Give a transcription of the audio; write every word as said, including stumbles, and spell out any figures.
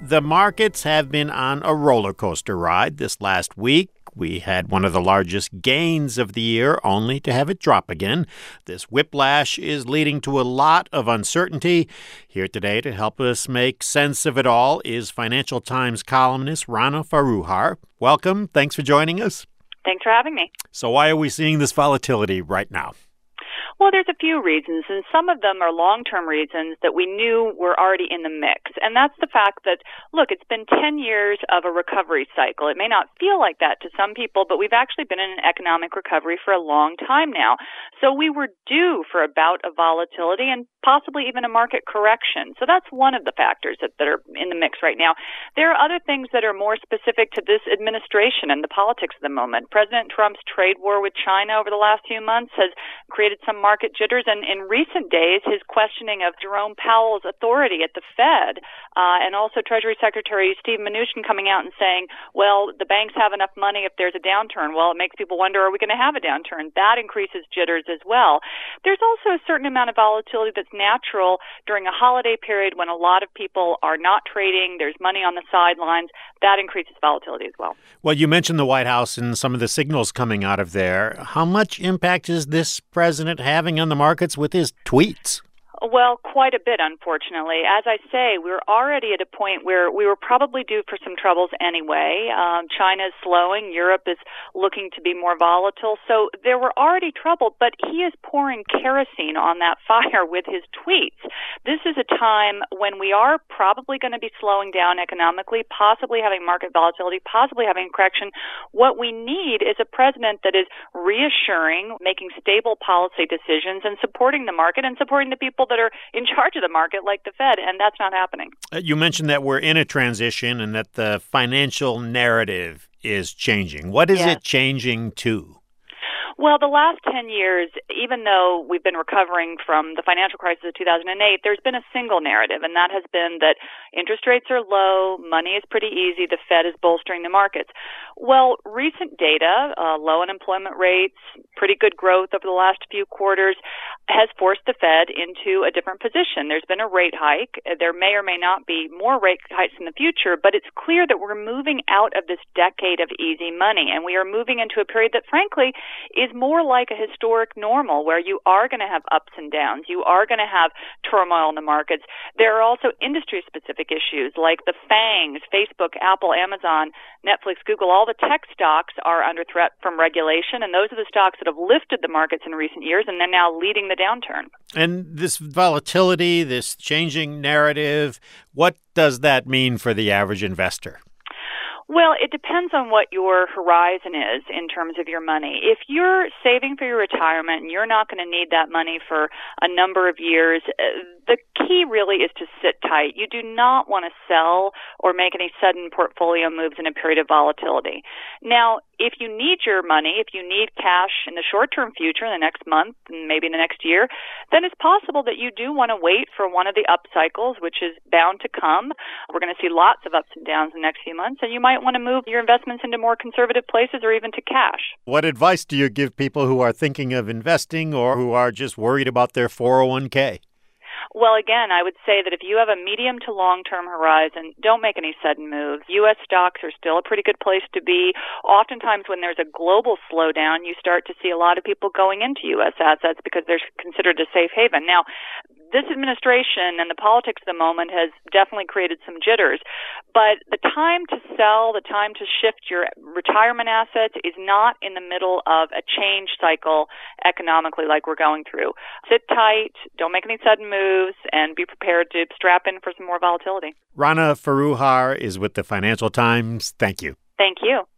The markets have been on a roller coaster ride this last week. We had one of the largest gains of the year, only to have it drop again. This whiplash is leading to a lot of uncertainty. Here today to help us make sense of it all is Financial Times columnist Rana Foroohar. Welcome. Thanks for joining us. Thanks for having me. So why are we seeing this volatility right now? Well, there's a few reasons, and some of them are long-term reasons that we knew were already in the mix. And that's the fact that, look, it's been ten years of a recovery cycle. It may not feel like that to some people, but we've actually been in an economic recovery for a long time now. So we were due for a bout of volatility and possibly even a market correction. So that's one of the factors that, that are in the mix right now. There are other things that are more specific to this administration and the politics of the moment. President Trump's trade war with China over the last few months has created some market jitters, and in recent days, his questioning of Jerome Powell's authority at the Fed, uh, and also Treasury Secretary Steve Mnuchin coming out and saying, well, the banks have enough money if there's a downturn. Well, it makes people wonder, are we going to have a downturn? That increases jitters as well. There's also a certain amount of volatility that's natural during a holiday period when a lot of people are not trading, there's money on the sidelines. That increases volatility as well. Well, you mentioned the White House and some of the signals coming out of there. How much impact is this president having on the markets with his tweets? Well, quite a bit, unfortunately. As I say, we're already at a point where we were probably due for some troubles anyway. Um, China is slowing. Europe is looking to be more volatile. So there were already trouble, but he is pouring kerosene on that fire with his tweets. This is a time when we are probably going to be slowing down economically, possibly having market volatility, possibly having a correction. What we need is a president that is reassuring, making stable policy decisions, and supporting the market and supporting the people that are in charge of the market, like the Fed, and that's not happening. You mentioned that we're in a transition and that the financial narrative is changing. What is yes. it changing to? Well, the last ten years, even though we've been recovering from the financial crisis of two thousand eight, there's been a single narrative, and that has been that interest rates are low, money is pretty easy, the Fed is bolstering the markets. Well, recent data, uh, low unemployment rates, pretty good growth over the last few quarters, has forced the Fed into a different position. There's been a rate hike. There may or may not be more rate hikes in the future, but it's clear that we're moving out of this decade of easy money, and we are moving into a period that, frankly, is more like a historic normal where you are going to have ups and downs. You are going to have turmoil in the markets. There are also industry-specific issues like the FANGs, Facebook, Apple, Amazon, Netflix, Google. All the tech stocks are under threat from regulation, and those are the stocks that have lifted the markets in recent years, and they're now leading the downturn. And this volatility, this changing narrative, what does that mean for the average investor? Well, it depends on what your horizon is in terms of your money. If you're saving for your retirement and you're not going to need that money for a number of years, the key really is to sit tight. You do not want to sell or make any sudden portfolio moves in a period of volatility. Now, if you need your money, if you need cash in the short-term future, in the next month, and maybe in the next year, then it's possible that you do want to wait for one of the up cycles, which is bound to come. We're going to see lots of ups and downs in the next few months, and you might want to move your investments into more conservative places or even to cash. What advice do you give people who are thinking of investing or who are just worried about their four oh one k? Well, again, I would say that if you have a medium to long-term horizon, don't make any sudden moves. U S stocks are still a pretty good place to be. Oftentimes when there's a global slowdown, you start to see a lot of people going into U S assets because they're considered a safe haven. Now, this administration and the politics of the moment has definitely created some jitters, but the time to sell, the time to shift your retirement assets is not in the middle of a change cycle economically like we're going through. Sit tight, don't make any sudden moves, and be prepared to strap in for some more volatility. Rana Foroohar is with the Financial Times. Thank you. Thank you.